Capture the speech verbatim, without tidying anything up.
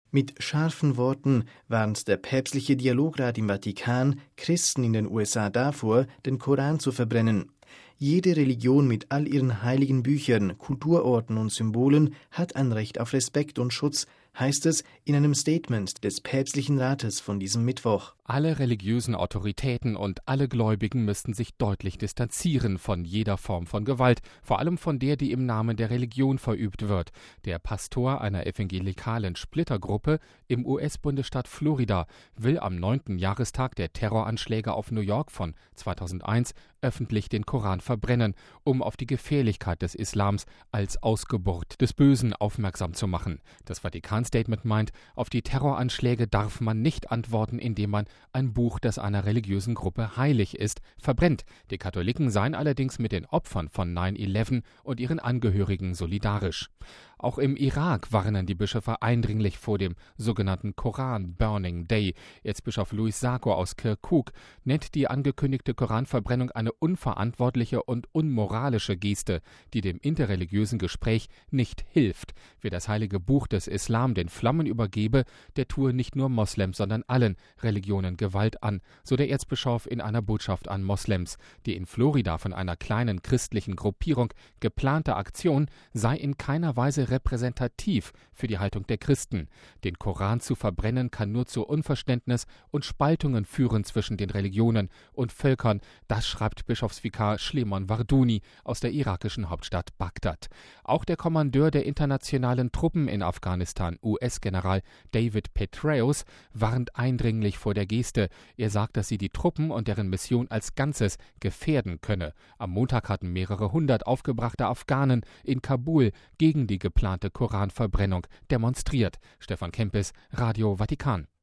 Mit scharfen Worten warnt der päpstliche Dialograt im Vatikan Christen in den U S A davor, den Koran zu verbrennen. Jede Religion mit all ihren heiligen Büchern, Kulturorten und Symbolen hat ein Recht auf Respekt und Schutz, heißt es in einem Statement des päpstlichen Rates von diesem Mittwoch. Alle religiösen Autoritäten und alle Gläubigen müssten sich deutlich distanzieren von jeder Form von Gewalt, vor allem von der, die im Namen der Religion verübt wird. Der Pastor einer evangelikalen Splittergruppe im U S-Bundesstaat Florida will am neunten Jahrestag der Terroranschläge auf New York von zweitausendeins öffentlich den Koran verbrennen, um auf die Gefährlichkeit des Islams als Ausgeburt des Bösen aufmerksam zu machen. Das Vatikan-Statement meint, auf die Terroranschläge darf man nicht antworten, indem man ein Buch, das einer religiösen Gruppe heilig ist, verbrennt. Die Katholiken seien allerdings mit den Opfern von neun elf und ihren Angehörigen solidarisch. Auch im Irak warnen die Bischöfe eindringlich vor dem sogenannten Koran Burning Day. Erzbischof Louis Sako aus Kirkuk nennt die angekündigte Koranverbrennung eine unverantwortliche und unmoralische Geste, die dem interreligiösen Gespräch nicht hilft. Wer das heilige Buch des Islam den Flammen übergebe, der tue nicht nur Moslems, sondern allen Religionen Gewalt an, so der Erzbischof in einer Botschaft an Moslems. Die in Florida von einer kleinen christlichen Gruppierung geplante Aktion sei in keiner Weise repräsentativ für die Haltung der Christen. Den Koran zu verbrennen kann nur zu Unverständnis und Spaltungen führen zwischen den Religionen und Völkern, das schreibt Bischofsvikar Shlemon Warduni aus der irakischen Hauptstadt Bagdad. Auch der Kommandeur der internationalen Truppen in Afghanistan, U S-General David Petraeus, warnt eindringlich vor der Geste. Er sagt, dass sie die Truppen und deren Mission als Ganzes gefährden könne. Am Montag hatten mehrere hundert aufgebrachte Afghanen in Kabul gegen die geplante Koranverbrennung demonstriert. Stefan Kempis, Radio Vatikan.